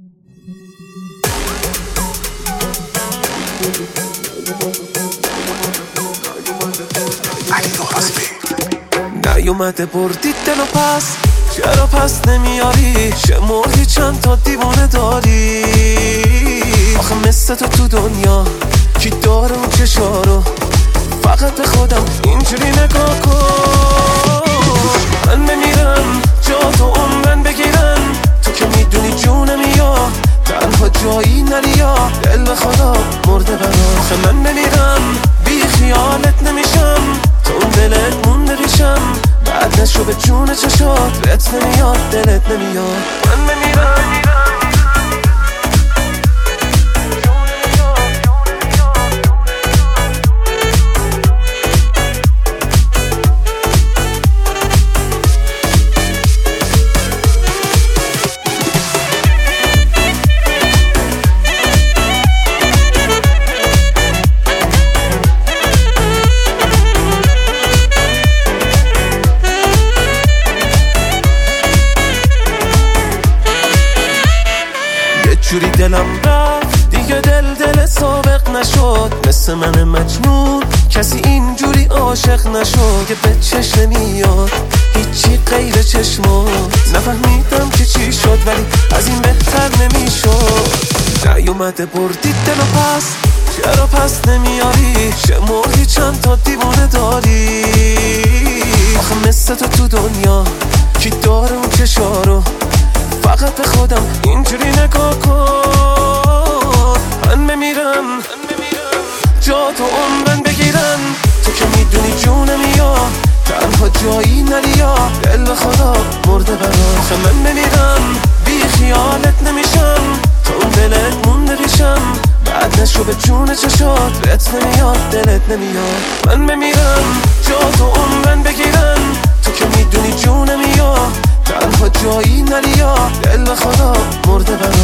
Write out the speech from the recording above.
نیومده بردی دلو پس، چرا پس نمیاری؟ شمردی چند تا دیوانه داری؟ آخه مثل تو دنیا کی داره اون چشارو؟ فقط به خودم اینجوری نگاه کن. من بمیرم جا تو عمرن بگیرن، تو که میدونی جونم یا تنها جایی نری یا دل به خدا مرده برا. من بمیرم بی خیالت نمیشم، تو اون دلت مونده ریشم، بعد نشو به جون چشات رت نمیاد دلت نمیاد. من بمیرم جوری دلم رفت دیگه دل سابق نشد، مثل من مجنون کسی اینجوری عاشق نشد که به چشم نمیاد هیچی غیر چشمات. نفهمیدم که چی شد ولی از این بهتر نمیشد. نیومده بردی دلو پس، چرا پس نمیاری؟ شمردی چند تا دیوانه داری؟ آخه مثل تو دنیا کی داره اون چشارو؟ فقط به خودم اینجوری نگاه کن. من بمیرم جا تو عمرن بگیرن، تو که میدونی جونم یا تنها جایی نری یا دل به خدا مرده برا. من بمیرم بی خیالت نمیشم، تو اون دلت مونده ریشم، بعد نشو به جون چشات رت نمیاد دلت نمیاد. من بمیرم جا تو عمرن بگیرن، تو که میدونی جونم یا تنها جایی نری یا دل به خدا مرده برا.